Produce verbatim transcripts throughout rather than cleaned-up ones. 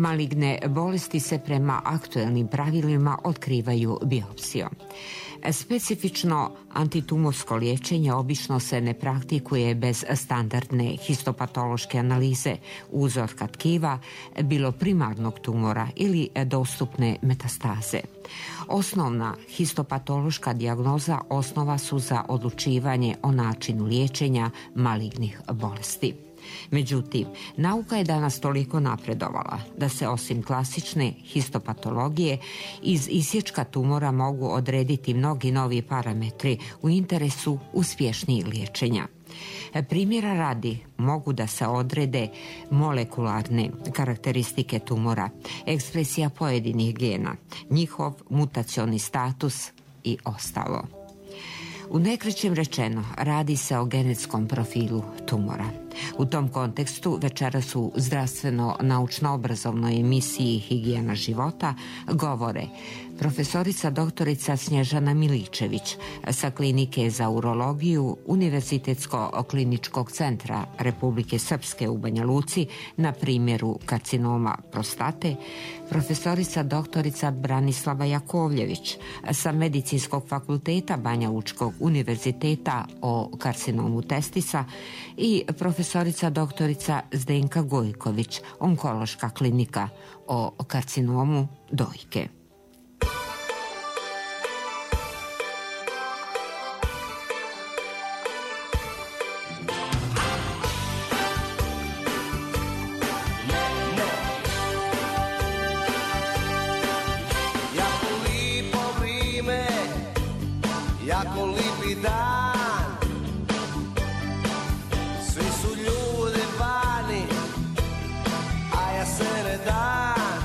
Maligne bolesti se prema aktuelnim pravilima otkrivaju biopsijom. Specifično antitumorsko liječenje obično se ne praktikuje bez standardne histopatološke analize uzorka tkiva, bilo primarnog tumora ili dostupne metastaze. Osnovna histopatološka dijagnoza osnova su za odlučivanje o načinu liječenja malignih bolesti. Međutim, nauka je danas toliko napredovala da se osim klasične histopatologije iz isječka tumora mogu odrediti mnogi novi parametri u interesu uspješnijeg liječenja. Primjera radi mogu da se odrede molekularne karakteristike tumora, ekspresija pojedinih gena, njihov mutacioni status i ostalo. U najkraćem rečeno, radi se o genetskom profilu tumora. U tom kontekstu večeras u zdravstveno-naučno-obrazovnoj emisiji Higijena života govore profesorica doktorica Snježana Miličević sa Klinike za urologiju Univerzitetsko-kliničkog centra Republike Srpske u Banja Luci na primjeru karcinoma prostate, profesorica doktorica Branislava Jakovljević sa Medicinskog fakulteta Banja Lučkog univerziteta o karcinomu testisa i profesorica doktorica Zdenka Gojković, onkološka klinika o karcinomu dojke. Jako lipi dan, svi su ljudi vani, a ja se ne dam.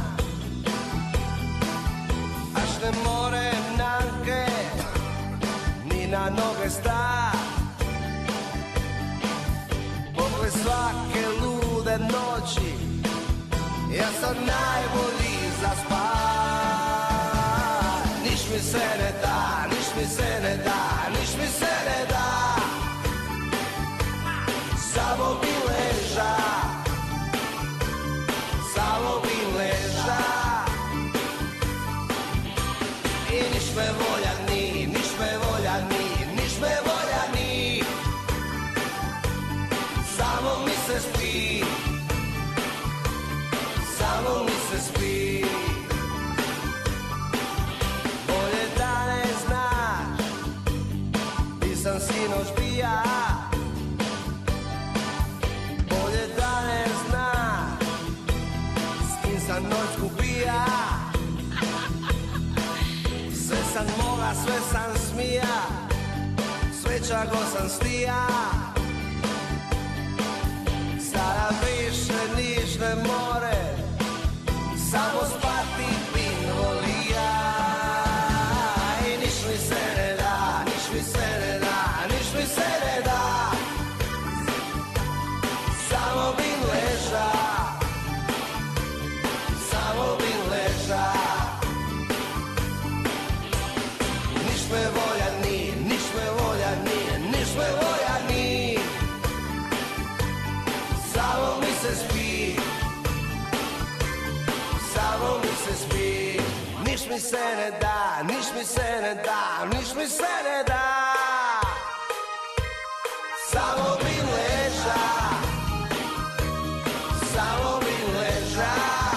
Aš ne morem nanke, ni na noge sta. Pogled svake lude noći, ja sam najbolji za spat. Niš mi se ne da, niš mi se ne da, niš mi se ne da. Samo bi leža, samo bi leža. I niš me volja ni, niš me volja ni, niš me volja ni. Samo mi se spi, samo mi se spi. Sam sinoć pija, bolje da ne zna s kim sam noć kupija. Sve sam moga, sve sam smija, sve čago sam stija. Sada više niš ne more, samo spati bin volija. I niš mi se ne da, niš mi se ne da, niš mi se ne da. Samo bi leža, samo bi leža. Niš me volja ni, niš me volja ni, niš me volja ni. Samo mi se spi, samo mi se spi. Niš mi se ne da, niš mi se ne da, niš mi se ne da. Samo bi leža, samo bi leža.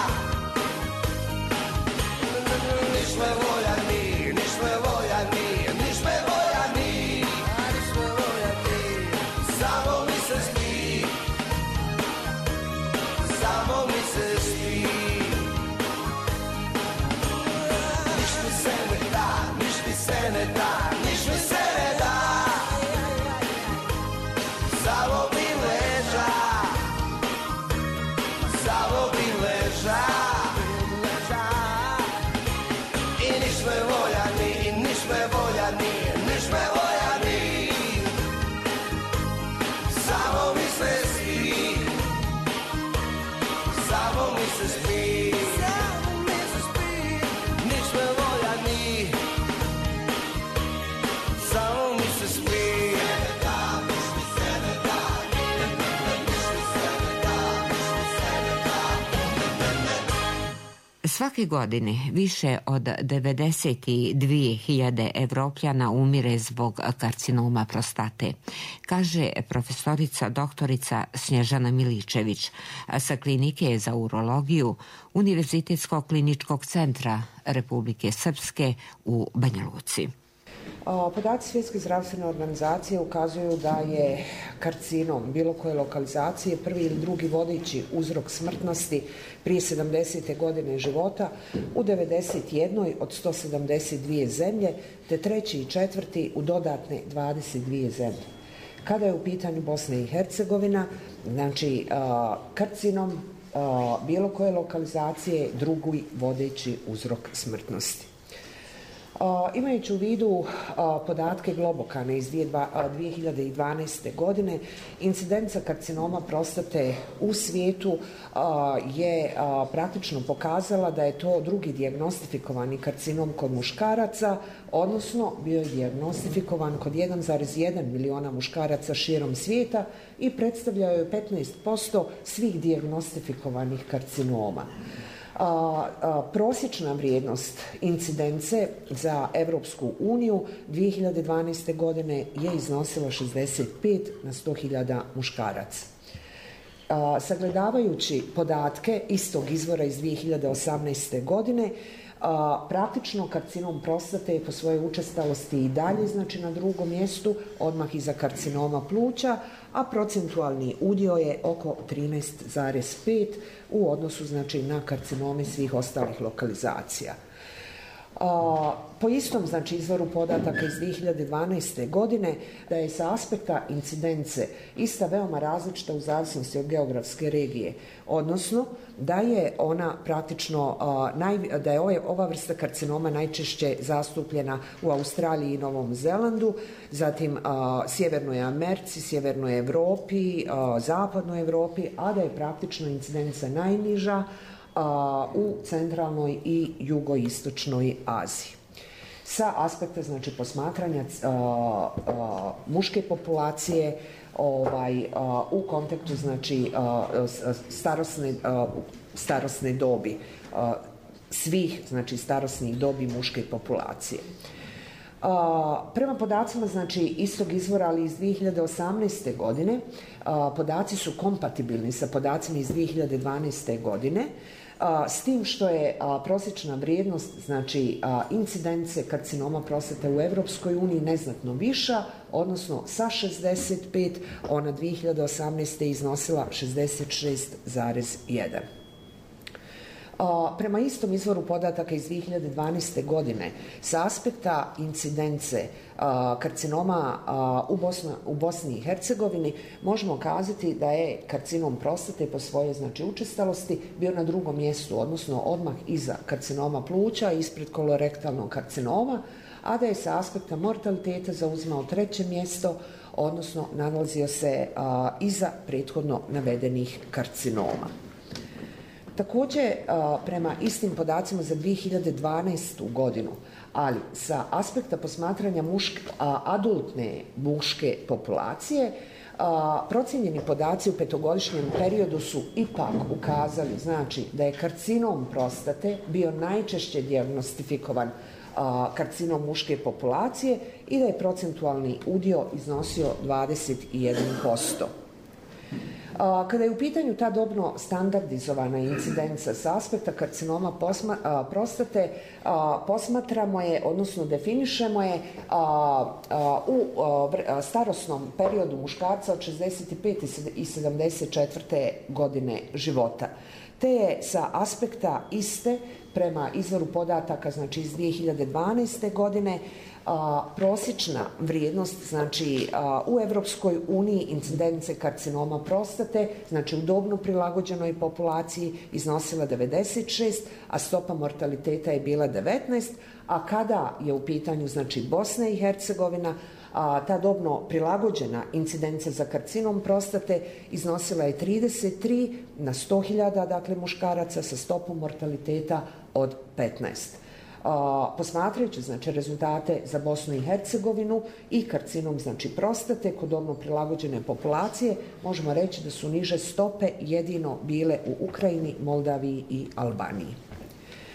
Niš me volja ni, niš me volja ni, niš me volja ni. Niš me volja ni, samo mi se spi, samo mi se spi. Niš mi se ne da, niš mi se ne da, niš mi se ne da. Samo bi leža, samo bi leža. I niš me volja ni, niš me volja ni, niš me volja ni. Samo mi se spi, samo mi se spi. Niš me volja ni, samo mi se spi. Svake godine više od devedeset dvije hiljade Evropljana umire zbog karcinoma prostate, kaže profesorica doktorica Snježana Miličević sa Klinike za urologiju Univerzitetskog kliničkog centra Republike Srpske u Banja Luci. Podaci Svjetske zdravstvene organizacije ukazuju da je karcinom bilo koje lokalizacije prvi ili drugi vodeći uzrok smrtnosti prije sedamdesete godine života u devedeset jednoj od sto sedamdeset dvije zemlje, te treći i četvrti u dodatne dvadeset dvije zemlje. Kada je u pitanju Bosna i Hercegovina, znači karcinom bilo koje lokalizacije drugi vodeći uzrok smrtnosti. Uh, imajući u vidu uh, podatke Globokane iz dvije hiljade dvanaeste. godine, incidenca karcinoma prostate u svijetu uh, je uh, praktično pokazala da je to drugi dijagnostifikovani karcinom kod muškaraca, odnosno bio je dijagnostifikovan kod jedan zarez jedan miliona muškaraca širom svijeta i predstavljao je petnaest posto svih dijagnostifikovanih karcinoma. A, a, prosječna vrijednost incidence za Europsku uniju dvije hiljade dvanaeste. godine je iznosila šezdeset pet na sto hiljada muškaraca. A, sagledavajući podatke istog izvora iz dvije hiljade osamnaeste. godine, a, praktično karcinom prostate je po svojoj učestalosti i dalje, znači na drugom mjestu, odmah iza karcinoma pluća, a procentualni udio je oko trinaest zarez pet u odnosu znači na karcinome svih ostalih lokalizacija. A, po istom znači izvoru podataka iz dvije hiljade dvanaeste. godine da je sa aspekta incidence ista veoma različita u zavisnosti od geografske regije, odnosno da je ona praktično a, naj, da je ova, ova vrsta karcinoma najčešće zastupljena u Australiji i Novom Zelandu, zatim a, Sjevernoj Americi, Sjevernoj Europi, a, Zapadnoj Europi, a da je praktično incidenca najniža a, u centralnoj i jugoistočnoj Aziji. Sa aspekta znači posmatranja a, a, muške populacije ovaj a, u kontekstu znači a, starosne a, starosne dobi a, svih znači starosnih dobi muške populacije. A, prema podacima znači istog izvora, ali iz dvije hiljade osamnaeste. godine, a, podaci su kompatibilni sa podacima iz dvije hiljade dvanaeste. godine, a, s tim što je a, prosječna vrijednost znači a, incidence karcinoma prostate u Europskoj uniji neznatno viša, odnosno sa šezdeset pet ona dvije hiljade osamnaeste. iznosila šezdeset šest zarez jedan. Prema istom izvoru podataka iz dvije hiljade dvanaeste. godine sa aspekta incidence karcinoma u, Bosna, u Bosni i Hercegovini možemo kazati da je karcinom prostate po svojoj znači učestalosti bio na drugom mjestu, odnosno odmah iza karcinoma pluća, ispred kolorektalnog karcinoma, a da je sa aspekta mortaliteta zauzimao treće mjesto, odnosno nalazio se a, iza prethodno navedenih karcinoma. Također, prema istim podacima za dvije hiljade dvanaestu. godinu, ali sa aspekta posmatranja muške, adultne muške populacije, procijenjeni podaci u petogodišnjem periodu su ipak ukazali znači da je karcinom prostate bio najčešće dijagnostifikovan karcinom muške populacije i da je procentualni udio iznosio dvadeset jedan posto. Kada je u pitanju ta dobno standardizovana incidenca sa aspekta karcinoma posma, a, prostate, a, posmatramo je, odnosno definišemo je a, a, u a, starosnom periodu muškarca od šezdeset pet i sedamdeset četvrte. godine života. Te je sa aspekta iste prema izvoru podataka znači iz dvije hiljade dvanaeste. godine A, prosječna vrijednost znači a, u Europskoj uniji incidence karcinoma prostate znači u dobno prilagođenoj populaciji iznosila devedeset šest, a stopa mortaliteta je bila devetnaest, a kada je u pitanju znači Bosna i Hercegovina, a, ta dobno prilagođena incidenca za karcinom prostate iznosila je trideset tri na sto hiljada dakle muškaraca sa stopom mortaliteta od petnaest. Uh, posmatrajući znači rezultate za Bosnu i Hercegovinu i karcinom znači prostate kod dobno prilagođene populacije, možemo reći da su niže stope jedino bile u Ukrajini, Moldaviji i Albaniji.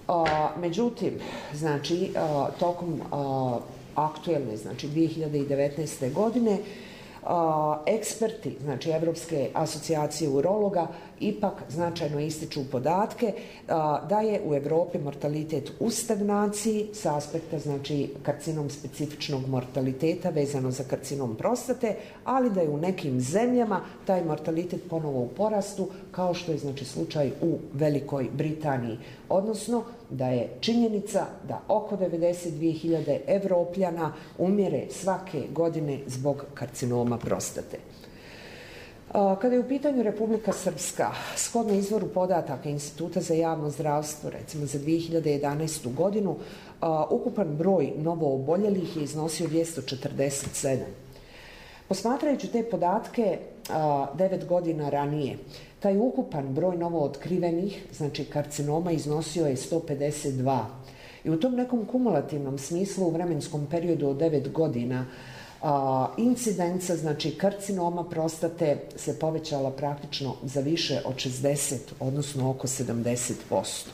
Međutim, znači, tokom aktuelne, znači dvije hiljade devetnaeste. godine, eksperti, znači Evropske asocijacije urologa, ipak značajno ističu podatke da je u Evropi mortalitet u stagnaciji sa aspekta, znači, karcinom specifičnog mortaliteta vezano za karcinom prostate, ali da je u nekim zemljama taj mortalitet ponovo u porastu, kao što je, znači, slučaj u Velikoj Britaniji. Odnosno, da je činjenica da oko devedeset dvije hiljade Evropljana umire svake godine zbog karcinoma prostate. Kada je u pitanju Republika Srpska, shodno izvoru podataka Instituta za javno zdravstvo, recimo za dvije hiljade jedanaestu. godinu, ukupan broj novooboljelih je iznosio dvjesto četrdeset sedam. Posmatrajući te podatke devet godina ranije, taj ukupan broj novootkrivenih, znači karcinoma, iznosio je sto pedeset dva. I u tom nekom kumulativnom smislu u vremenskom periodu od devet godina A, incidenca, znači karcinoma prostate, se povećala praktično za više od šezdeset, odnosno oko sedamdeset posto.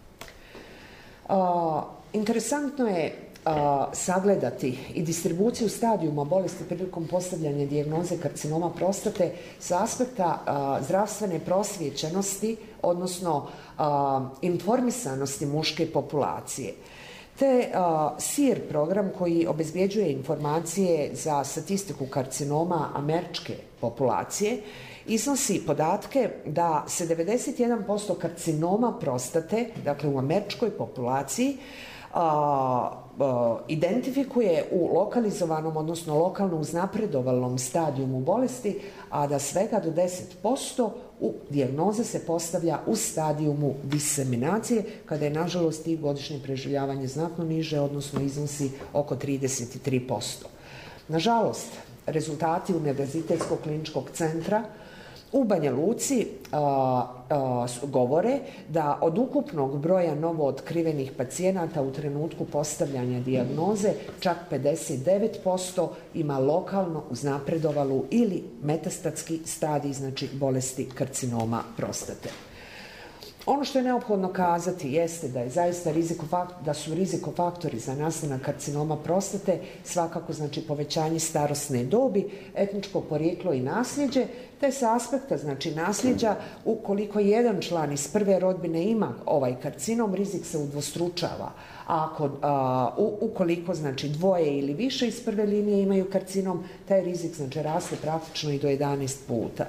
A, interesantno je a, sagledati i distribuciju stadijuma bolesti prilikom postavljanja dijagnoze karcinoma prostate sa aspekta a, zdravstvene prosvjećenosti, odnosno a, informisanosti muške populacije. Te S I R program koji obezbjeđuje informacije za statistiku karcinoma američke populacije iznosi podatke da se devedeset jedan posto karcinoma prostate, dakle u američkoj populaciji, a, a, identifikuje u lokalizovanom, odnosno lokalno uznapredovalom stadijumu bolesti, a da svega do deset posto u dijagnoze se postavlja u stadijumu diseminacije, kada je, nažalost, i godišnje preživljavanje znatno niže, odnosno iznosi oko trideset tri posto. Nažalost, rezultati Univerzitetskog kliničkog centra u Banja Luci a, a, govore da od ukupnog broja novootkrivenih pacijenata u trenutku postavljanja dijagnoze čak pedeset devet posto ima lokalno uznapredovalu ili metastatski stadij, znači bolesti karcinoma prostate. Ono što je neophodno kazati jeste da je zaista rizikofaktor, da su rizikofaktori za nastanak karcinoma prostate svakako, znači, povećanje starosne dobi, etničko porijeklo i nasljeđe, te sa aspekta, znači, nasljeđa, ukoliko jedan član iz prve rodbine ima ovaj karcinom, rizik se udvostručava. A ako, a, u, ukoliko, znači, dvoje ili više iz prve linije imaju karcinom, taj rizik, znači, raste praktično i do jedanaest puta.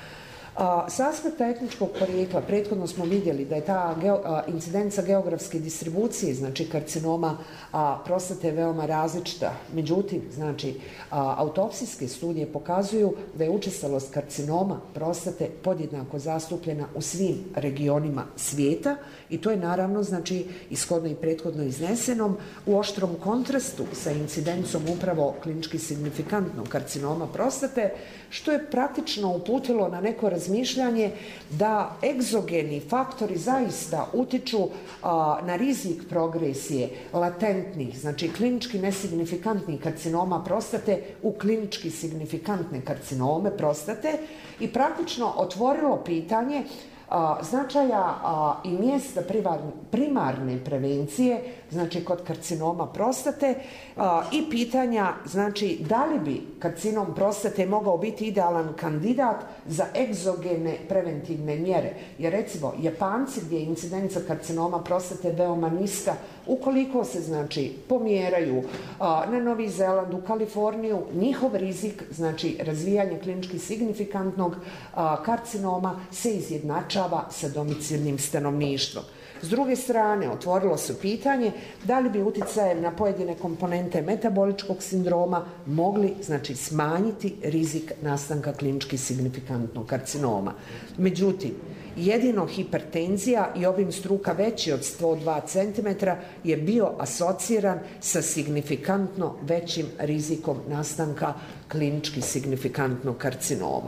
A, s aspekta etničkog porijekla prethodno smo vidjeli da je ta geo, a, incidenca geografske distribucije, znači karcinoma a, prostate, veoma različita. Međutim, znači, a, autopsijske studije pokazuju da je učestalost karcinoma prostate podjednako zastupljena u svim regionima svijeta i to je, naravno, znači, ishodno i prethodno iznesenom, u oštrom kontrastu sa incidencom upravo klinički signifikantnog karcinoma prostate, što je praktično uputilo na neko razmišljanje da egzogeni faktori zaista utiču a, na rizik progresije latentnih, znači klinički nesignifikantnih karcinoma prostate u klinički signifikantne karcinome prostate i praktično otvorilo pitanje a, značaja a, i mjesta primarne, primarne prevencije, znači kod karcinoma prostate a, i pitanja, znači, da li bi karcinom prostate mogao biti idealan kandidat za egzogene preventivne mjere. Jer, recimo, Japanci, gdje je incidenca karcinoma prostate veoma niska, ukoliko se, znači, pomjeraju a, na Novi Zeland, u Kaliforniju, njihov rizik, znači razvijanje klinički signifikantnog a, karcinoma se izjednačava sa domicilnim stanovništvom. S druge strane, otvorilo se pitanje da li bi utjecajem na pojedine komponente metaboličkog sindroma mogli, znači, smanjiti rizik nastanka klinički signifikantnog karcinoma. Međutim, jedino hipertenzija i obim struka veći od sto dva centimetra je bio asociran sa signifikantno većim rizikom nastanka klinički signifikantnog karcinoma.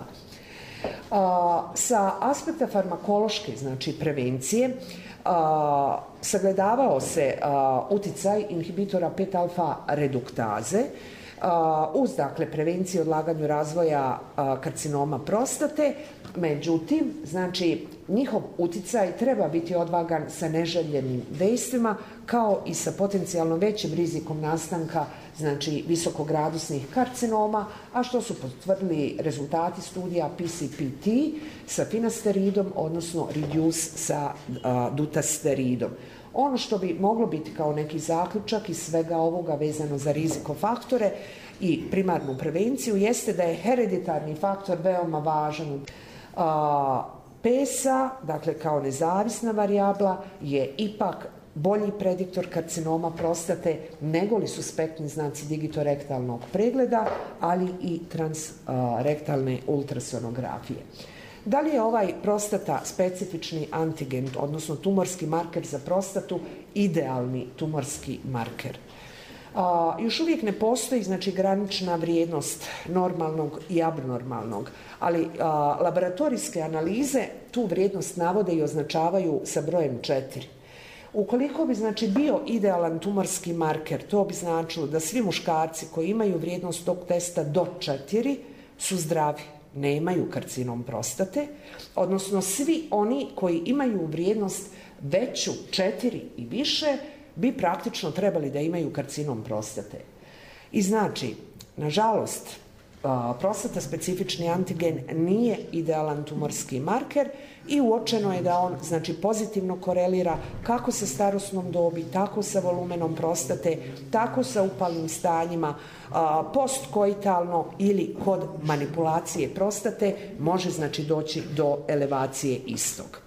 A, sa aspekta farmakološke, znači prevencije, a, sagledavao se a, uticaj inhibitora pet alfa reduktaze uz dakle prevenciju odlaganju razvoja karcinoma prostate. Međutim, znači njihov uticaj treba biti odvagan sa neželjenim dejstvima kao i sa potencijalno većim rizikom nastanka znači visokogradusnih karcinoma, a što su potvrdili rezultati studija P C P T sa finasteridom, odnosno Reduce sa a, dutasteridom. Ono što bi moglo biti kao neki zaključak iz svega ovoga vezano za rizikofaktore i primarnu prevenciju jeste da je hereditarni faktor veoma važan. A, P S A, dakle kao nezavisna varijabla, je ipak bolji prediktor karcinoma prostate nego li suspektni znaci digitorektalnog pregleda, ali i transrektalne ultrasonografije. Da li je ovaj prostata specifični antigen, odnosno tumorski marker za prostatu, idealni tumorski marker? A, još uvijek ne postoji znači granična vrijednost normalnog i abnormalnog, ali a, laboratorijske analize tu vrijednost navode i označavaju sa brojem četiri. Ukoliko bi znači bio idealan tumorski marker, to bi značilo da svi muškarci koji imaju vrijednost tog testa do četiri su zdravi, nemaju karcinom prostate, odnosno svi oni koji imaju vrijednost veću četiri i više bi praktično trebali da imaju karcinom prostate. I znači, nažalost, prostata specifični antigen nije idealan tumorski marker i uočeno je da on znači pozitivno korelira kako sa starosnom dobi, tako sa volumenom prostate, tako sa upalnim stanjima, postkoitalno ili kod manipulacije prostate može znači doći do elevacije istog.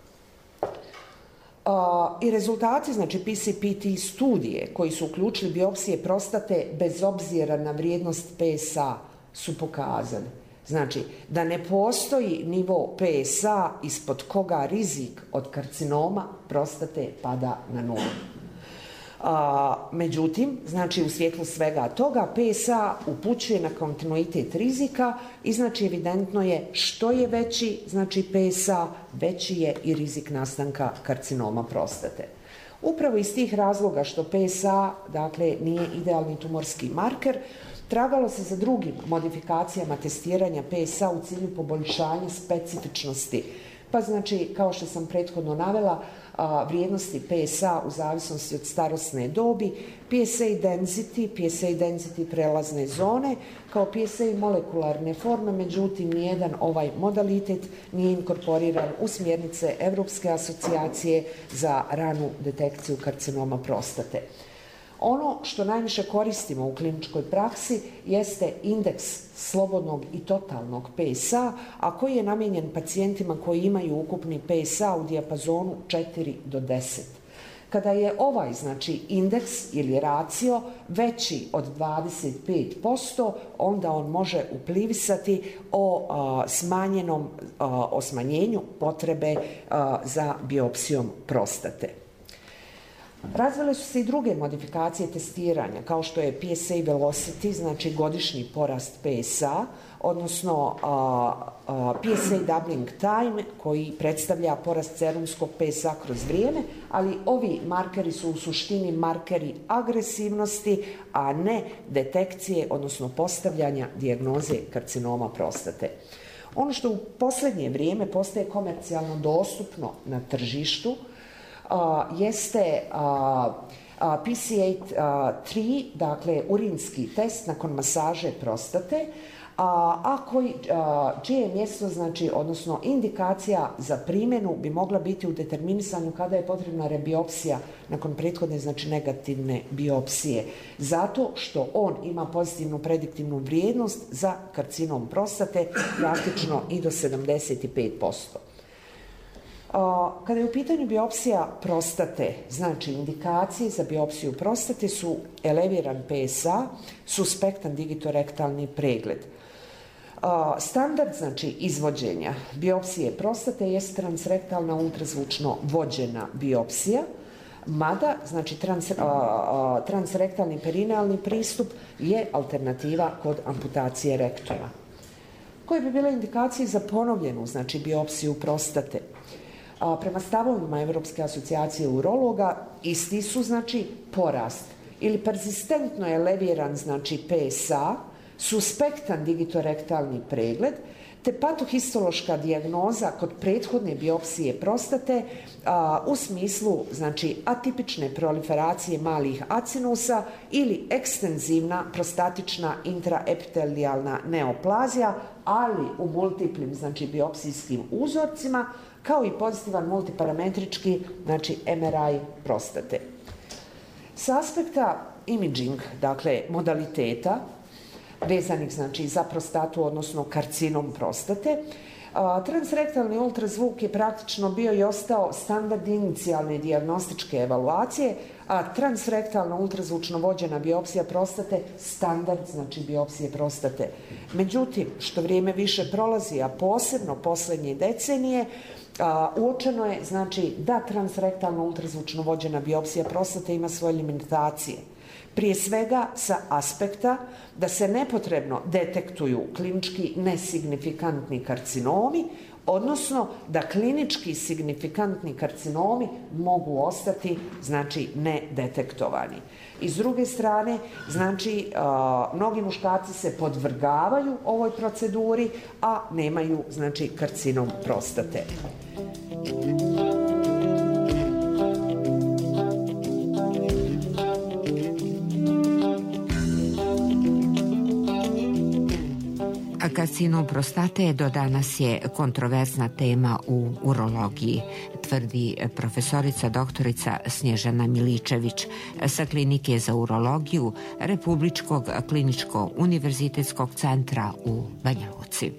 Uh, I rezultati, znači P C P T studije koji su uključili biopsije prostate bez obzira na vrijednost P S A su pokazali. Znači, da ne postoji nivo P S A ispod koga rizik od karcinoma prostate pada na nulu. A, međutim, znači u svjetlu svega toga P S A upućuje na kontinuitet rizika i znači evidentno je što je veći znači P S A, veći je i rizik nastanka karcinoma prostate. Upravo iz tih razloga što P S A dakle nije idealni tumorski marker, tragalo se za drugim modifikacijama testiranja P S A u cilju poboljšanja specifičnosti. Pa znači, kao što sam prethodno navela, a, vrijednosti P S A u zavisnosti od starosne dobi, P S A density, P S A density prelazne zone, kao P S A molekularne forme, međutim, nijedan ovaj modalitet nije inkorporiran u smjernice Evropske asocijacije za ranu detekciju karcinoma prostate. Ono što najviše koristimo u kliničkoj praksi jeste indeks slobodnog i totalnog P S A, a koji je namijenjen pacijentima koji imaju ukupni P S A u dijapazonu četiri do deset. Kada je ovaj znači indeks ili racio veći od dvadeset pet posto, onda on može uplivisati o a, smanjenom a, o smanjenju potrebe a, za biopsijom prostate. Razvile su se i druge modifikacije testiranja, kao što je P S A velocity, znači godišnji porast P S A, odnosno a, a, P S A doubling time, koji predstavlja porast serumskog P S A kroz vrijeme, ali ovi markeri su u suštini markeri agresivnosti, a ne detekcije, odnosno postavljanja dijagnoze karcinoma prostate. Ono što u posljednje vrijeme postaje komercijalno dostupno na tržištu, Uh, jeste uh, uh, P C A tri, dakle urinski test nakon masaže prostate, a, a koji, a, čije je mjesto, znači, odnosno indikacija za primjenu bi mogla biti u determinisanju kada je potrebna rebiopsija nakon prethodne, znači, negativne biopsije. Zato što on ima pozitivnu prediktivnu vrijednost za karcinom prostate praktično i do sedamdeset pet posto. Kada je u pitanju biopsija prostate, znači indikacije za biopsiju prostate su eleviran P S A, suspektan digitorektalni pregled. Standard, znači, izvođenja biopsije prostate je transrektalna ultrazvučno vođena biopsija, mada, znači, trans, a, transrektalni perinealni pristup je alternativa kod amputacije rektuma. Koje bi bile indikacije za ponovljenu, znači, biopsiju prostate? A, prema stavovima Evropske asocijacije urologa, isti su, znači, porast ili persistentno eleviran, znači P S A, suspektan digitorektalni pregled, te patohistološka dijagnoza kod prethodne biopsije prostate a, u smislu znači atipične proliferacije malih acinusa ili ekstenzivna prostatična intraepitelijalna neoplazija, ali u multiplim znači biopsijskim uzorcima, kao i pozitivan multiparametrički znači M R I prostate. S aspekta imaging, dakle modaliteta vezanih znači za prostatu, odnosno karcinom prostate, a, transrektalni ultrazvuk je praktično bio i ostao standard inicijalne dijagnostičke evaluacije, a transrektalno ultrazvučno vođena biopsija prostate standard znači biopsije prostate. Međutim, što vrijeme više prolazi, a posebno posljednje decenije, a, uočeno je znači da transrektalno ultrazvučno vođena biopsija prostate ima svoje limitacije. Prije svega sa aspekta da se nepotrebno detektuju klinički nesignifikantni karcinomi, odnosno da klinički signifikantni karcinomi mogu ostati znači nedetektovani. I s druge strane, znači a, mnogi muškarci se podvrgavaju ovoj proceduri, a nemaju znači karcinom prostate. Karcinom prostate do danas je kontroverzna tema u urologiji, tvrdi profesorica doktorica Snježana Miličević sa Klinike za urologiju Republičkog kliničko-univerzitetskog centra u Banja Luci.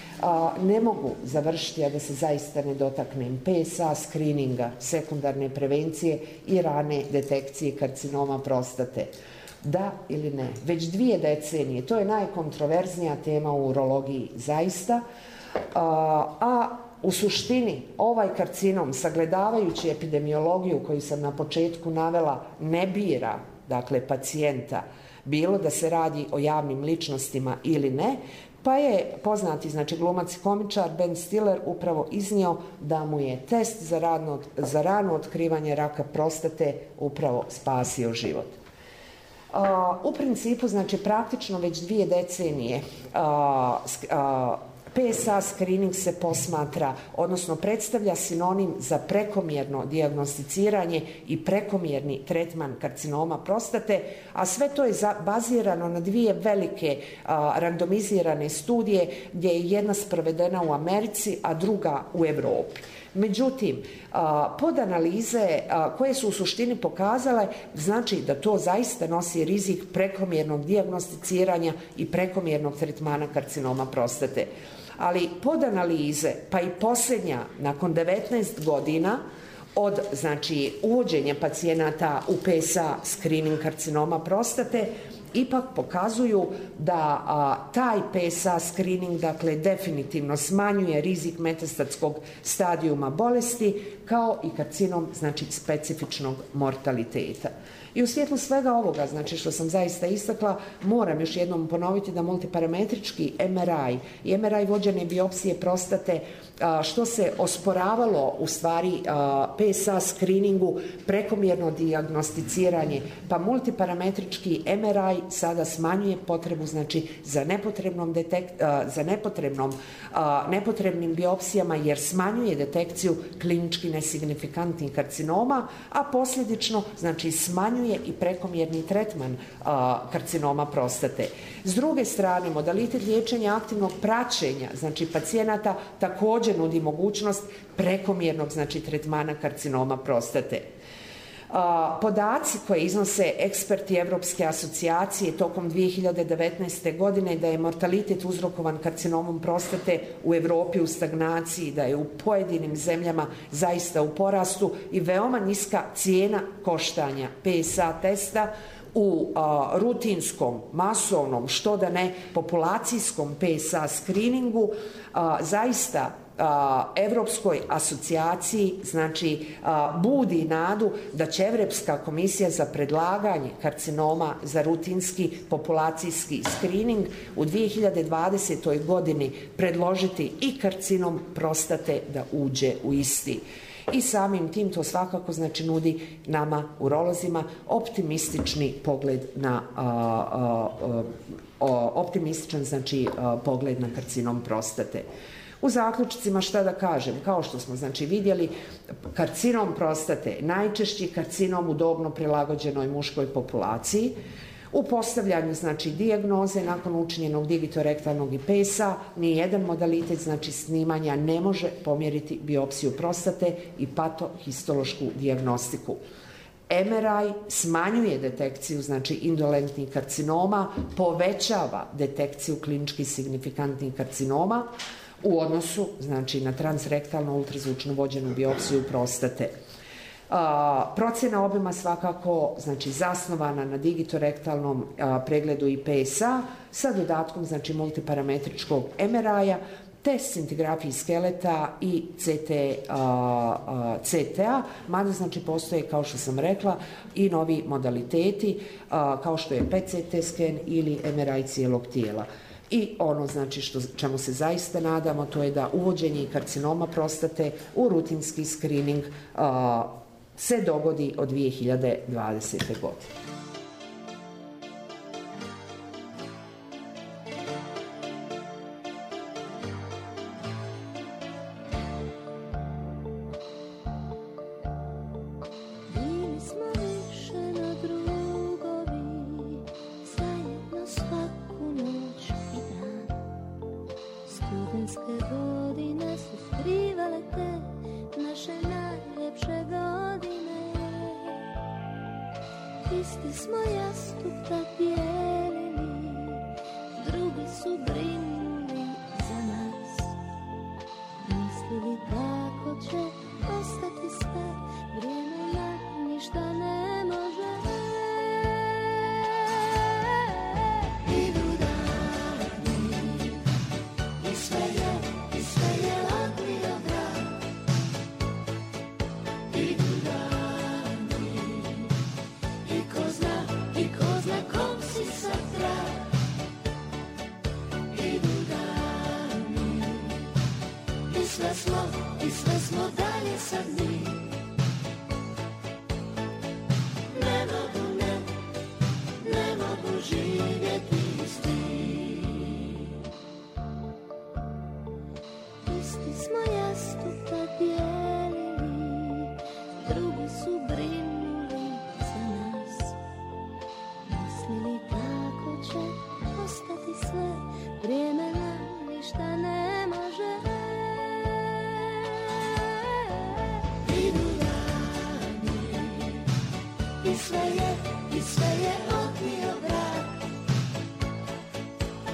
A, ne mogu završiti, a da se zaista ne dotaknem P S A skrininga, sekundarne prevencije i rane detekcije karcinoma prostate. Da ili ne, već dvije decenije, to je najkontroverznija tema u urologiji zaista, a, a u suštini ovaj karcinom, sagledavajući epidemiologiju koju sam na početku navela, ne bira dakle pacijenta, bilo da se radi o javnim ličnostima ili ne, pa je poznati znači glumac i komičar Ben Stiller upravo iznio da mu je test za, radno, za rano otkrivanje raka prostate upravo spasio život. Uh, u principu, znači praktično već dvije decenije uh, uh, P S A screening se posmatra, odnosno predstavlja sinonim za prekomjerno dijagnosticiranje i prekomjerni tretman karcinoma prostate, a sve to je za, bazirano na dvije velike a, randomizirane studije gdje je jedna sprovedena u Americi, a druga u Europi. Međutim, pod analize koje su u suštini pokazale, znači da to zaista nosi rizik prekomjernog dijagnosticiranja i prekomjernog tretmana karcinoma prostate. Ali pod analize, pa i posljednja, nakon devetnaest godina, od znači uvođenja pacijenata u P S A screening karcinoma prostate, ipak pokazuju da a, taj P S A screening dakle definitivno smanjuje rizik metastatskog stadijuma bolesti kao i karcinom znači specifičnog mortaliteta. I u svjetlu svega ovoga, znači što sam zaista istakla, moram još jednom ponoviti da multiparametrički M R I i M R I vođene biopsije prostate, a, što se osporavalo u stvari a, P S A screeningu, prekomjerno dijagnosticiranje, pa multiparametrički M R I sada smanjuje potrebu znači za nepotrebnom detek, a, za nepotrebnom a, nepotrebnim biopsijama jer smanjuje detekciju klinički nesignifikantnih karcinoma, a posljedično znači smanjuje i prekomjerni tretman a, karcinoma prostate. S druge strane, modalitet liječenja aktivnog praćenja, znači pacijenata, također nudi mogućnost prekomjernog znači tretmana karcinoma prostate. A, podaci koje iznose eksperti Europske asocijacije tokom dvije hiljade devetnaeste. godine da je mortalitet uzrokovan karcinomom prostate u Europi u stagnaciji, da je u pojedinim zemljama zaista u porastu i veoma niska cijena koštanja P S A testa u a, rutinskom, masovnom, što da ne, populacijskom P S A screeningu, a, zaista Evropskoj asocijaciji, znači budi nadu da će Evropska komisija za predlaganje karcinoma za rutinski populacijski screening u dvije hiljade dvadesetoj godini predložiti i karcinom prostate da uđe u isti. I samim tim to svakako znači nudi nama urolozima optimistični pogled na a, a, a, optimističan znači a, pogled na karcinom prostate. U zaključcima šta da kažem, kao što smo znači vidjeli, karcinom prostate najčešći karcinom u dobno prilagođenoj muškoj populaciji. U postavljanju znači dijagnoze nakon učinjenog digitorektalnog I P E S-a nijedan modalitet znači snimanja ne može pomjeriti biopsiju prostate i patohistološku dijagnostiku. M R I smanjuje detekciju znači indolentnih karcinoma, povećava detekciju klinički signifikantnih karcinoma u odnosu znači na transrektalno ultrazvučno vođenu biopsiju prostate. A, procjena obima svakako znači zasnovana na digitorektalnom a, pregledu I P E S-a sa dodatkom znači multiparametričkog M R I-a, te scintigrafiji skeleta i C T A, mada znači postoje, kao što sam rekla, i novi modaliteti a, kao što je P E T C T sken ili M R I cijelog tijela. I ono znači što, čemu se zaista nadamo, to je da uvođenje karcinoma prostate u rutinski screening a, se dogodi od dvije hiljade dvadesete godine. Isti smo jastuka dijelili, drugi su brinuli za nas. Mislili kako će ostati sve, vrijeme nam ništa ne može. Idu dani i sve je, i sve je odbio grad. Idu dani i ko zna, i ko zna kom si sad kraj. Idu dani i sve smo, i sve smo dalje sad mi. Ne mogu, ne, ne mogu živjeti s tim. Isti smo jastuka dijelili, drugi su brinuli za nas. Mislili kako će ostati sve, vrijeme nam ništa ne može. Idu dani i sve je, i sve je odbio grad.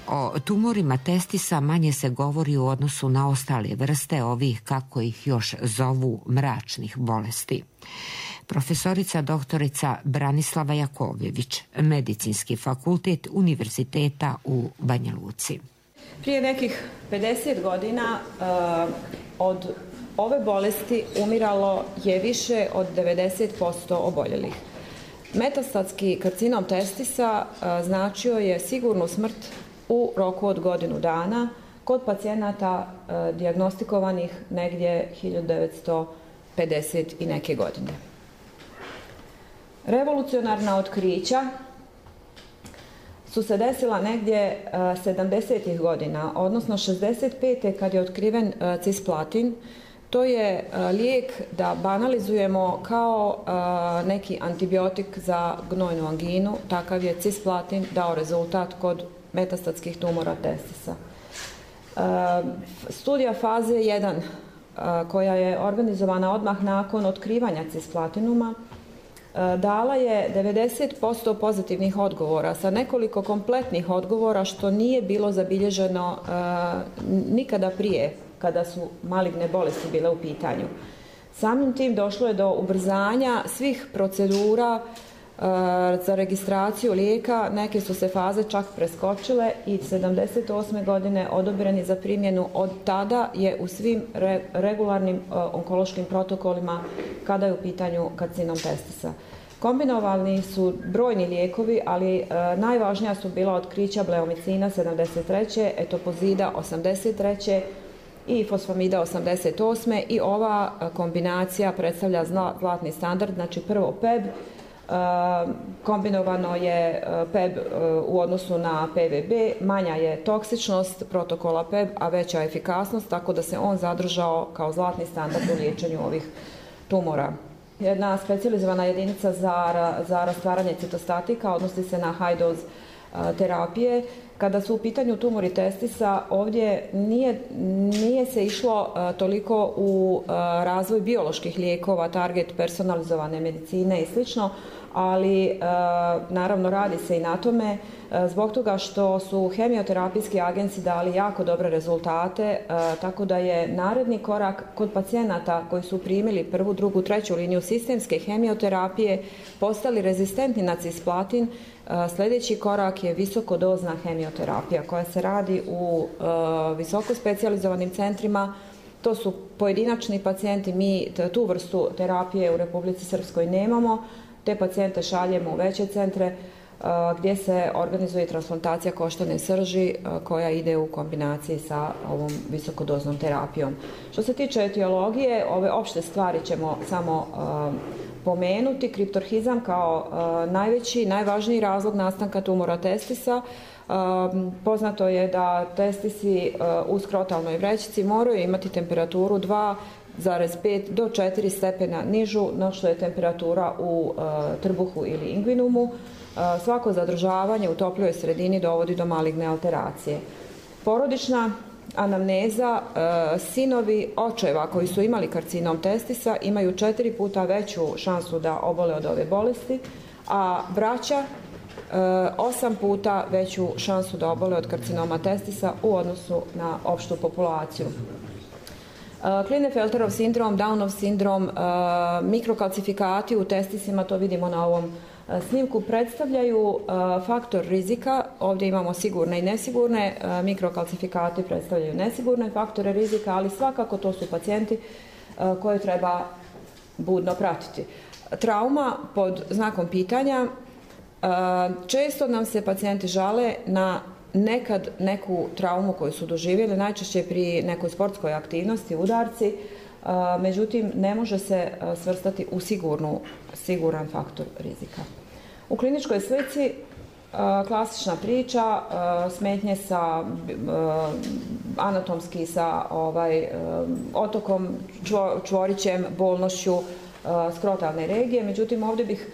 O tumorima testisa manje se govori u odnosu na ostale vrste ovih, kako ih još zovu, mračnih bolesti. Profesorica doktorica Branislava Jakovljević, Medicinski fakultet Univerziteta u Banja Luci. Prije nekih pedeset godina uh, od ove bolesti umiralo je više od devedeset posto oboljelih. Metastatski karcinom testisa uh, značio je sigurnu smrt u roku od godinu dana kod pacijenata uh, dijagnostikovanih negdje hiljadu devetsto pedeset i neke godine. Revolucionarna otkrića su se desila negdje sedamdesetih godina, odnosno šezdeset pete kad je otkriven cisplatin. To je lijek, da banalizujemo, kao neki antibiotik za gnojnu anginu. Takav je cisplatin dao rezultat kod metastatskih tumora testisa. Studija faze jedan, koja je organizovana odmah nakon otkrivanja cisplatinuma, dala je devedeset posto pozitivnih odgovora sa nekoliko kompletnih odgovora, što nije bilo zabilježeno nikada prije kada su maligne bolesti bile u pitanju. Samim tim došlo je do ubrzanja svih procedura za registraciju lijeka. Neke su se faze čak preskočile i sedamdeset osme godine odobreni za primjenu. Od tada je u svim re, regularnim onkološkim protokolima kada je u pitanju karcinom testisa. Kombinovani su brojni lijekovi, ali e, najvažnija su bila otkrića bleomicina sedamdeset treće, etopozida osamdeset treće i fosfamida osamdeset osme i ova kombinacija predstavlja zlatni standard, znači prvo P E B, kombinovano je P E B u odnosu na P V B, manja je toksičnost protokola P E B, a veća efikasnost, tako da se on zadržao kao zlatni standard u liječenju ovih tumora. Jedna specijalizovana jedinica za, za rastvaranje citostatika odnosi se na high dose terapije. Kada su u pitanju tumori testisa, ovdje nije, nije se išlo toliko u razvoj bioloških lijekova, target personalizovane medicine i slično, ali naravno radi se i na tome zbog toga što su hemioterapijski agensi dali jako dobre rezultate, tako da je naredni korak kod pacijenata koji su primili prvu, drugu, treću liniju sistemske hemioterapije postali rezistentni na cisplatin. Sljedeći korak je visokodozna hemioterapija koja se radi u visoko specijalizovanim centrima. To su pojedinačni pacijenti, mi tu vrstu terapije u Republici Srpskoj nemamo. Te pacijente šaljemo u veće centre gdje se organizuje transplantacija koštane srži koja ide u kombinaciji sa ovom visokodoznom terapijom. Što se tiče etiologije, ove opšte stvari ćemo samo pomenuti. Kriptorhizam kao najveći, najvažniji razlog nastanka tumora testisa. Poznato je da testisi u skrotalnoj vrećici moraju imati temperaturu dva zarez pet do četiri stepena nižu no što je temperatura u trbuhu ili ingvinumu. Svako zadržavanje u toplijoj sredini dovodi do maligne alteracije. Porodična anamneza, sinovi očeva koji su imali karcinom testisa imaju četiri puta veću šansu da obole od ove bolesti, a braća osam puta veću šansu da obole od karcinoma testisa u odnosu na opštu populaciju. Klinefelterov sindrom, Downov sindrom, mikrokalcifikati u testisima, to vidimo na ovom snimku, predstavljaju faktor rizika. Ovdje imamo sigurne i nesigurne, mikrokalcifikati predstavljaju nesigurne faktore rizika, ali svakako to su pacijenti koje treba budno pratiti. Trauma pod znakom pitanja. Često nam se pacijenti žale na nekad neku traumu koju su doživjeli, najčešće pri nekoj sportskoj aktivnosti, udarci, međutim ne može se svrstati u sigurnu, siguran faktor rizika. U kliničkoj slici klasična priča, smetnje sa anatomski sa ovaj, otokom, čvorićem, bolnošću skrotalne regije, međutim ovdje bih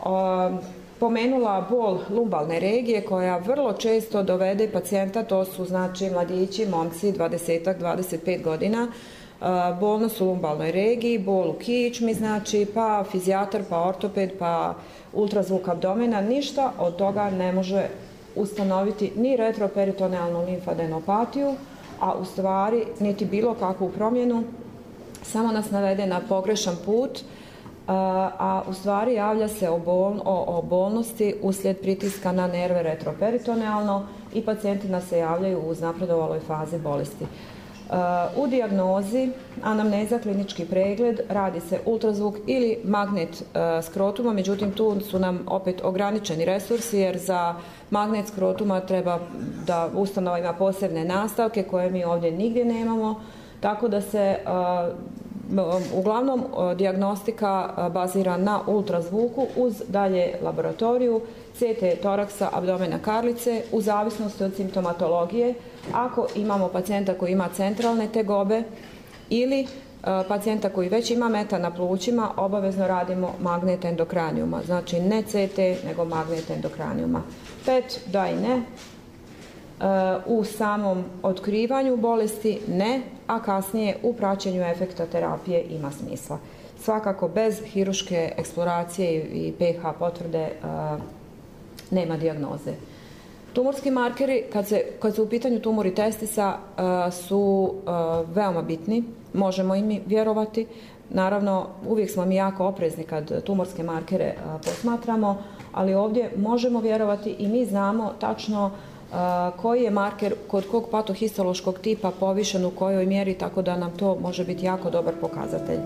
pomenula bol lumbalne regije koja vrlo često dovede pacijenta, to su znači mladići, momci, dvadeset, dvadeset pet godina, bolnost u lumbalnoj regiji, bol u kičmi, znači, pa fizijatar, pa ortoped, pa ultrazvuk abdomena, ništa od toga ne može ustanoviti ni retroperitonealnu limfadenopatiju, a u stvari niti bilo kakvu promjenu, samo nas navede na pogrešan put, a u stvari javlja se o, bol, o, o bolnosti uslijed pritiska na nerve retroperitonealno i pacijenti nas se javljaju u uznapredovaloj fazi bolesti. U dijagnozi anamneza, klinički pregled, radi se ultrazvuk ili magnet skrotuma, međutim tu su nam opet ograničeni resursi jer za magnet skrotuma treba da ustanova ima posebne nastavke koje mi ovdje nigdje nemamo, tako da se uglavnom dijagnostika bazira na ultrazvuku uz dalje laboratoriju, C T toraksa, abdomena, karlice, u zavisnosti od simptomatologije. Ako imamo pacijenta koji ima centralne tegobe ili pacijenta koji već ima meta na plućima, obavezno radimo magnet endokranijuma, znači ne C T nego magnet endokranijuma. P E T da i ne. U samom otkrivanju bolesti ne, a kasnije u praćenju efekta terapije ima smisla. Svakako bez hiruške eksploracije i P H potvrde nema dijagnoze. Tumorski markeri, kad, se, kad su u pitanju tumori testisa, su veoma bitni, možemo im vjerovati. Naravno, uvijek smo mi jako oprezni kad tumorske markere posmatramo, ali ovdje možemo vjerovati i mi znamo tačno koji je marker kod kog patohistološkog tipa povišen u kojoj mjeri, tako da nam to može biti jako dobar pokazatelj.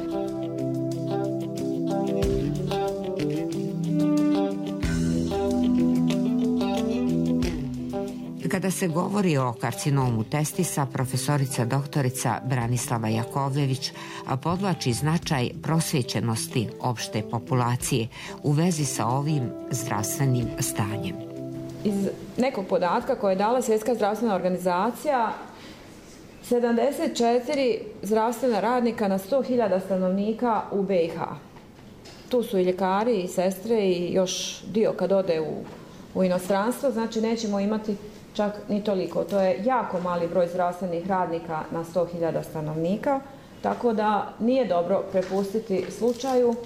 Kada se govori o karcinomu testisa, profesorica doktorica Branislava Jakovljević podvlači značaj prosvjećenosti opšte populacije u vezi sa ovim zdravstvenim stanjem. Iz nekog podatka koje je dala Svjetska zdravstvena organizacija, sedamdeset četiri zdravstvena radnika na sto hiljada stanovnika u B i H. Tu su i ljekari i sestre i još dio kad ode u, u inostranstvo, znači nećemo imati čak ni toliko. To je jako mali broj zdravstvenih radnika na sto hiljada stanovnika, tako da nije dobro prepustiti slučaju uh,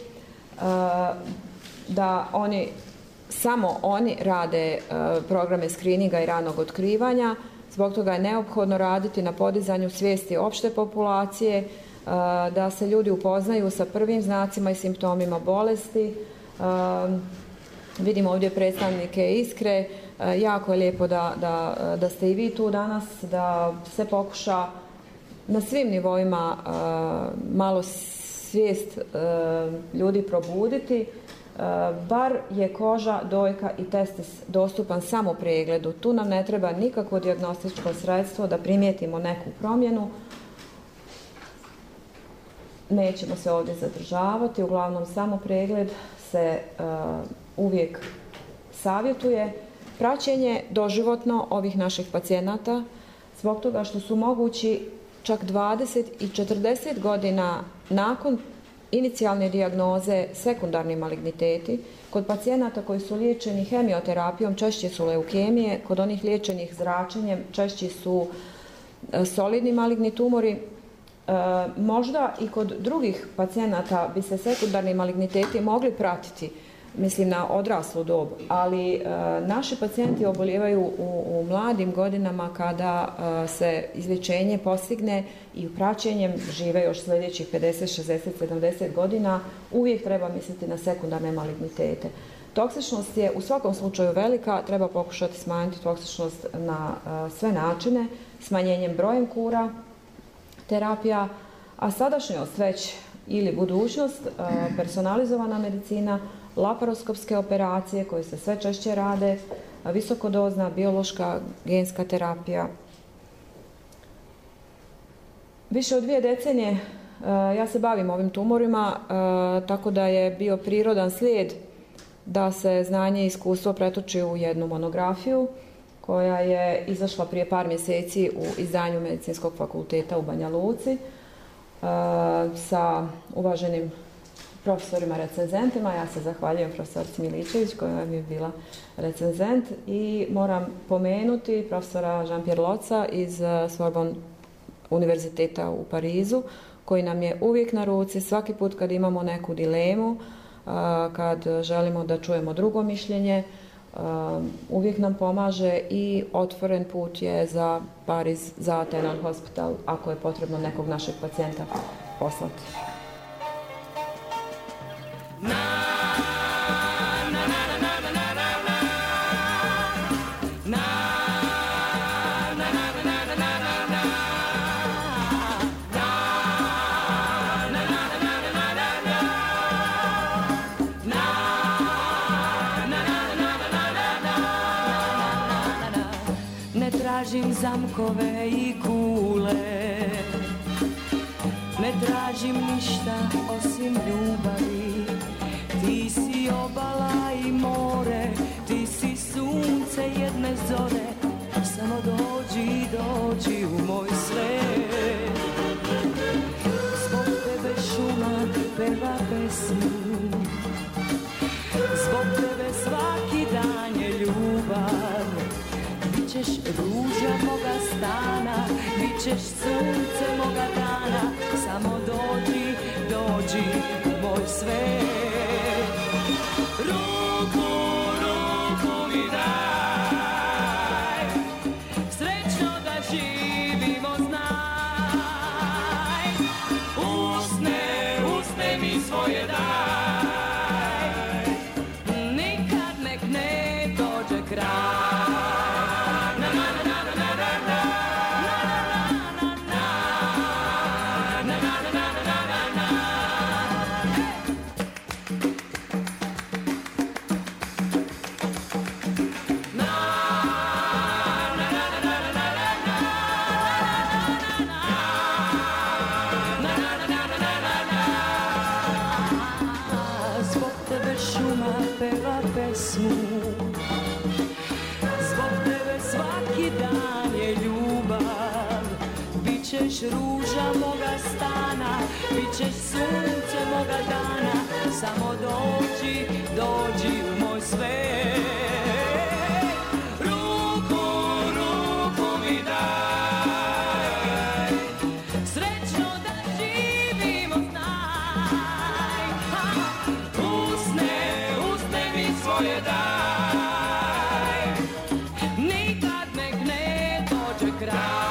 da oni samo oni rade uh, programe skrininga i ranog otkrivanja. Zbog toga je neophodno raditi na podizanju svijesti opšte populacije, uh, da se ljudi upoznaju sa prvim znacima i simptomima bolesti. Uh, vidimo ovdje predstavnike Iskre. Uh, jako je lijepo da, da, da ste i vi tu danas, da se pokuša na svim nivoima uh, malo svijest uh, ljudi probuditi. Bar je koža, dojka i testis dostupan samo pregledu. Tu nam ne treba nikakvo dijagnostičko sredstvo da primijetimo neku promjenu. Nećemo se ovdje zadržavati, uglavnom samo pregled se uh, uvijek savjetuje. Praćenje doživotno ovih naših pacijenata zbog toga što su mogući čak dvadeset i četrdeset godina nakon inicijalne dijagnoze sekundarni maligniteti. Kod pacijenata koji su liječeni hemioterapijom češće su leukemije, kod onih liječenih zračenjem češće su solidni maligni tumori. E, možda i kod drugih pacijenata bi se sekundarni maligniteti mogli pratiti, mislim na odraslu dob, ali e, naši pacijenti obolijevaju u, u mladim godinama kada e, se izlječenje postigne i praćenjem žive još sljedećih pedeset, šezdeset, sedamdeset godina. Uvijek treba misliti na sekundarne malignitete. Toksičnost je u svakom slučaju velika, treba pokušati smanjiti toksičnost na e, sve načine, smanjenjem brojem kura, terapija, a sadašnjost već ili budućnost, e, personalizovana medicina, laparoskopske operacije koje se sve češće rade, visokodozna biološka genska terapija. Više od dvije decenije ja se bavim ovim tumorima, tako da je bio prirodan slijed da se znanje i iskustvo pretoči u jednu monografiju koja je izašla prije par mjeseci u izdanju Medicinskog fakulteta u Banja Luci sa uvaženim profesorima recenzentima. Ja se zahvaljujem profesorici Miličević koja mi je bila recenzent i moram pomenuti profesora Jean-Pierre Loca iz Sorbonne univerziteta u Parizu koji nam je uvijek na ruci svaki put kad imamo neku dilemu, kad želimo da čujemo drugo mišljenje. uvijek nam pomaže i otvoren put je za Pariz, za Tenon Hospital, ako je potrebno nekog našeg pacijenta poslati. tražim zamkove i kule, ne tražim ništa osim ljubavi. Ti si obala i more, ti si sunce jedne zore, samo dođi, dođi u moj svet. Zbog tebe šuma peva pesmu, zbog tebe svaki dan je ljubav. Bićeš ruža moga stana, bićeš sunce moga dana, samo dođi, dođi u moj svet. Ruku, ruku mi daj, srećno da živimo znaj. Usne, usne mi svoje daj, nikad nek ne dođe kraj. Zbog tebe svaki dan je ljubav, bićeš ruža moga stana, bićeš sunce moga dana, samo dođi, dođi u moj svet. Ruku, ruku mi daj, srećno da živimo znaj. Usne, usne mi svoje daj, nikad nek ne dođe kraj.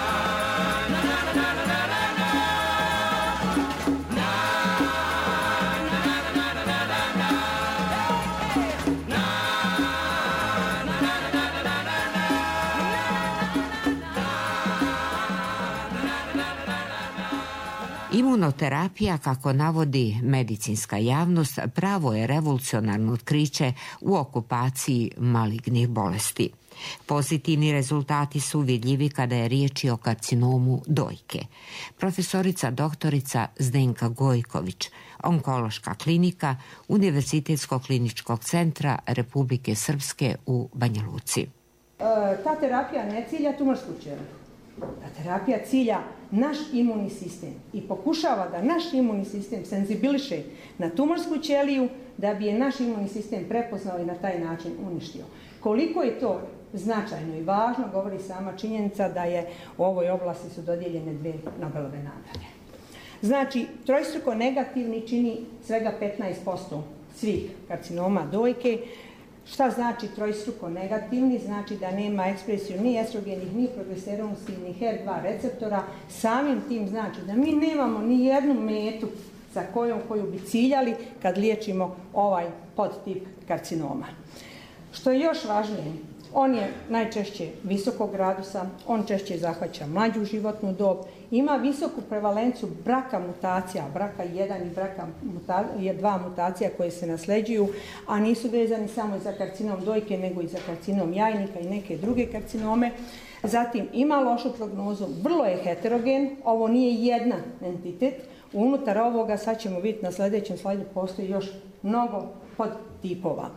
Imunoterapija, kako navodi medicinska javnost, pravo je revolucionarno otkriće u okupaciji malignih bolesti. Pozitivni rezultati su vidljivi kada je riječ o karcinomu dojke. Profesorica doktorica Zdenka Gojković, onkološka klinika Univerzitetskog kliničkog centra Republike Srpske u Banja Luci. E, ta terapija ne cilja tumorsku ćeliju. Ta terapija cilja naš imunni sistem i pokušava da naš imunni sistem senzibiliše na tumorsku ćeliju da bi je naš imunni sistem prepoznao i na taj način uništio. Koliko je to značajno i važno govori sama činjenica da je u ovoj oblasti su dodijeljene dve Nobelove nagrade. Znači, trojstruko negativni čini svega petnaest posto svih karcinoma dojke. Šta znači trojstruko negativni? Znači da nema ekspresiju ni estrogenih, ni progesteronskih, ni H E R dva receptora. Samim tim znači da mi nemamo ni jednu metu za kojom koju bi ciljali kad liječimo ovaj podtip karcinoma. Što je još važnije, on je najčešće visokog gradusa, on češće zahvaća mlađu životnu dob, ima visoku prevalencu braka mutacija, braka jedan i braka dva mutacija koje se nasleđuju, a nisu vezani samo za karcinom dojke, nego i za karcinom jajnika i neke druge karcinome. Zatim ima lošu prognozu, vrlo je heterogen, ovo nije jedan entitet, unutar ovoga, sad ćemo vidjeti na sljedećem slajdu, postoji još mnogo podtipova.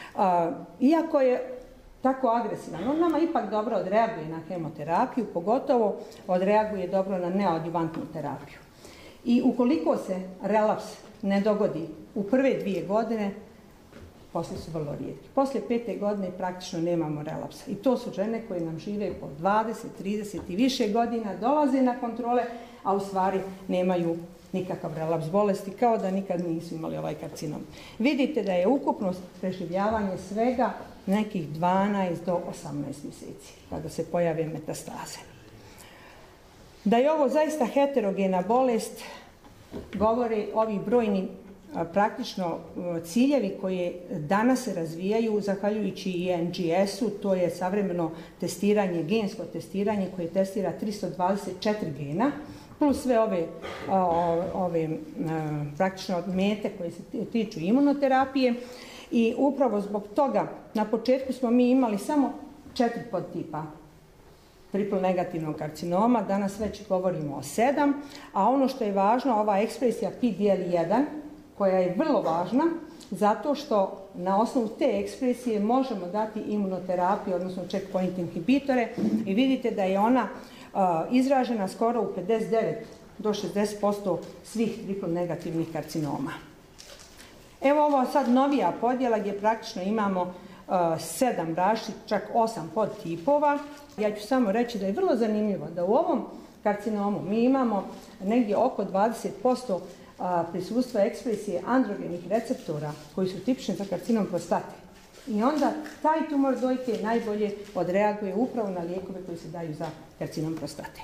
Iako je tako agresivan, on nama ipak dobro odreaguje na hemoterapiju, pogotovo odreaguje dobro na neoadjuvantnu terapiju. I ukoliko se relaps ne dogodi u prve dvije godine, poslije su vrlo rijetki. Poslije pete godine praktično nemamo relapsa. I to su žene koje nam žive po dvadeset, trideset i više godina, dolaze na kontrole, a u stvari nemaju nikakav relaps bolesti, kao da nikad nisu imali ovaj karcinom. Vidite da je ukupno preživljavanje svega nekih dvanaest do osamnaest mjeseci, kada se pojave metastaze. Da je ovo zaista heterogena bolest govore ovi brojni praktično ciljevi koje danas se razvijaju zahvaljujući i en ge es-u, to je savremeno testiranje, gensko testiranje koje testira tristo dvadeset četiri gena, plus sve ove, ove praktično mete koje se tiču imunoterapije. I upravo zbog toga na početku smo mi imali samo četiri podtipa triple negativnog karcinoma, danas već govorimo o sedam, a ono što je važno, ova ekspresija P D L jedan, koja je vrlo važna, zato što na osnovu te ekspresije možemo dati imunoterapiju, odnosno checkpoint inhibitore, i vidite da je ona uh, izražena skoro u pedeset devet do šezdeset posto svih triple negativnih karcinoma. Evo ovo sad novija podjela gdje praktično imamo uh, sedam različitih, čak osam podtipova. Ja ću samo reći da je vrlo zanimljivo da u ovom karcinomu mi imamo negdje oko dvadeset posto prisustva ekspresije androgenih receptora koji su tipični za karcinom prostate. I onda taj tumor dojke najbolje odreaguje upravo na lijekove koji se daju za karcinom prostate.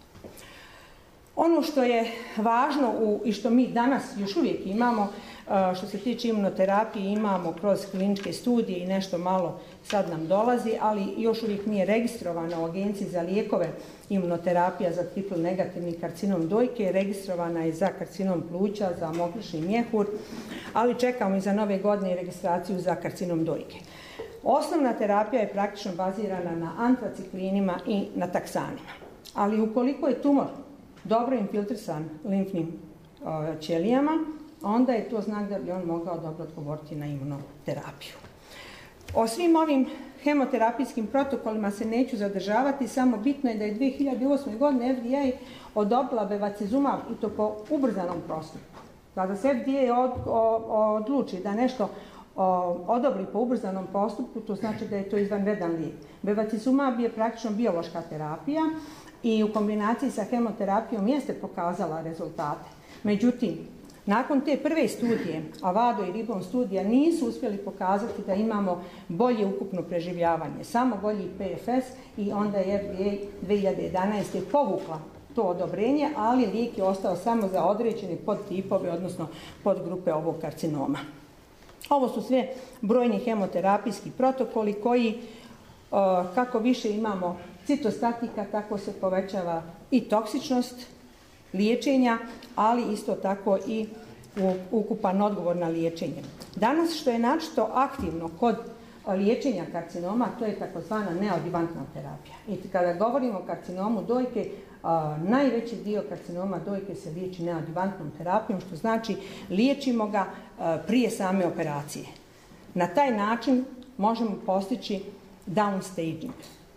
Ono što je važno u, i što mi danas još uvijek imamo, što se tiče imunoterapije, imamo kroz kliničke studije i nešto malo sad nam dolazi, ali još uvijek nije registrovana u Agenciji za lijekove imunoterapija za triple negativni karcinom dojke, registrovana je za karcinom pluća, za mokrišni mjehur, ali čekamo i za nove godine registraciju za karcinom dojke. Osnovna terapija je praktično bazirana na antraciklinima i na taksanima. Ali ukoliko je tumor dobro infiltrisan limfnim ćelijama, onda je to znak da bi on mogao dobro odgovoriti na imunoterapiju. O svim ovim hemoterapijskim protokolima se neću zadržavati, samo bitno je da je dvije hiljade osme. godine F D A odobrila bevacizumab i to po ubrzanom postupku. Kada se F D A od, od, odluči da nešto o, odobri po ubrzanom postupku, to znači da je to izvanredan lijek. Bevacizumab je praktično biološka terapija i u kombinaciji sa hemoterapijom jeste pokazala rezultate. Međutim, nakon te prve studije, Avado i Ribon studija, nisu uspjeli pokazati da imamo bolje ukupno preživljavanje, samo bolji P F S, i onda je F D A dvije hiljade jedanaeste. povukla to odobrenje, ali lijek je ostao samo za određene podtipove, odnosno podgrupe ovog karcinoma. Ovo su sve brojni hemoterapijski protokoli koji, kako više imamo citostatika, tako se povećava i toksičnost liječenja, ali isto tako i ukupan odgovor na liječenje. Danas što je naročito aktivno kod liječenja karcinoma, to je takozvana neodjuvantna terapija. I kada govorimo o karcinomu dojke, najveći dio karcinoma dojke se liječi neodjuvantnom terapijom, što znači liječimo ga prije same operacije. Na taj način možemo postići downstaging,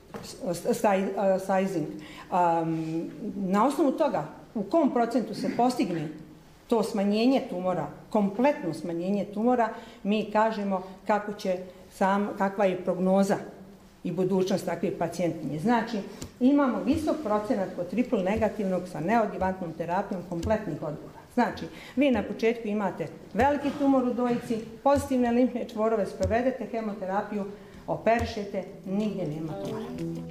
sizing. Na osnovu toga u kom procentu se postigne to smanjenje tumora, kompletno smanjenje tumora, mi kažemo kako će sam, kakva je prognoza i budućnost takve pacijentkinje. Znači, imamo visok procenat kod triple negativnog sa neodjuvantnom terapijom kompletnih odgovora. Znači, vi na početku imate veliki tumor u dojici, pozitivne limfne čvorove, sprovedete hemoterapiju, operišete, nigdje nema tumora.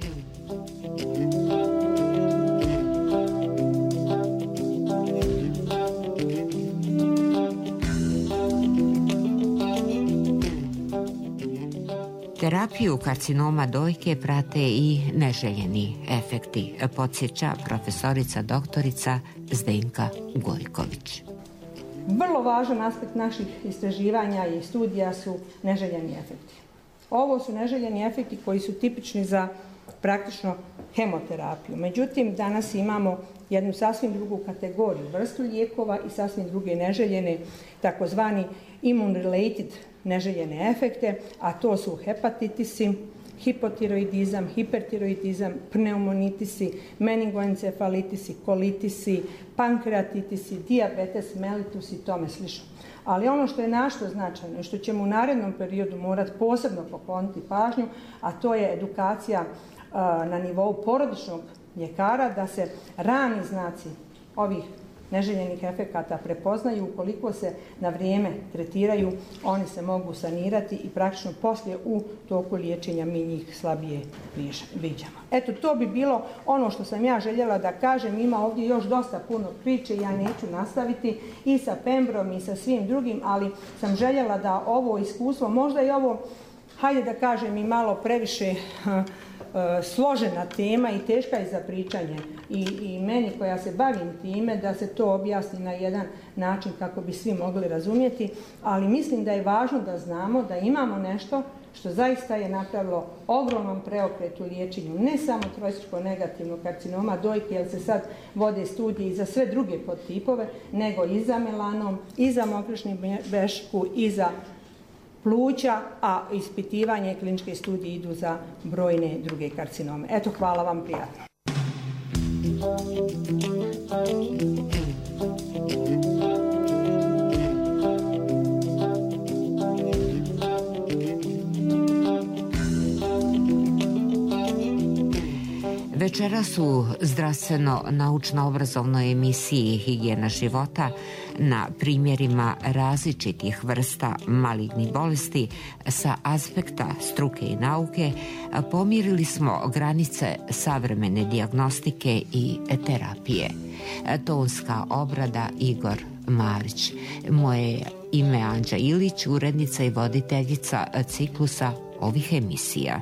Terapiju karcinoma dojke prate i neželjeni efekti, podsjeća profesorica doktorica Zdenka Gojković. Vrlo važan aspekt naših istraživanja i studija su neželjeni efekti. Ovo su neželjeni efekti koji su tipični za praktično hemoterapiju. Međutim, danas imamo jednu sasvim drugu kategoriju, vrstu lijekova i sasvim druge neželjene, takozvani immune-related neželjene efekte, a to su hepatitisi, hipotiroidizam, hipertiroidizam, pneumonitisi, meningoencefalitisi, kolitisi, pankreatitisi, dijabetes mellitus i tome slično. Ali ono što je našto značajno i što ćemo u narednom periodu morati posebno pokloniti pažnju, a to je edukacija a, na nivou porodičnog ljekara, da se rani znaci ovih neželjenih efekata prepoznaju, ukoliko se na vrijeme tretiraju, oni se mogu sanirati i praktično poslije u toku liječenja mi njih slabije viđamo. Eto, to bi bilo ono što sam ja željela da kažem. Ima ovdje još dosta puno priče, ja neću nastaviti i sa Pembrom i sa svim drugim, ali sam željela da ovo iskustvo, možda i ovo, hajde da kažem i malo previše složena tema i teška je za pričanje I, i meni koja se bavim time da se to objasni na jedan način kako bi svi mogli razumjeti, ali mislim da je važno da znamo da imamo nešto što zaista je napravilo ogroman preokret u liječenju ne samo trojstruko negativnog karcinoma dojke, jer se sad vode studije i za sve druge podtipove, nego i za melanom, i za mokraćnu bešku, i za pluća, a ispitivanje kliničke studije idu za brojne druge karcinome. Eto, hvala vam, prijatno. Večeras u zdravstveno-naučno-obrazovnoj emisiji Higijena života na primjerima različitih vrsta malignih bolesti sa aspekta struke i nauke pomirili smo granice savremene dijagnostike i terapije. Tonska obrada Igor Marić. Moje ime je Anđa Ilić, urednica i voditeljica ciklusa ovih emisija.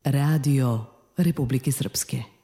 Radio Republike Srpske.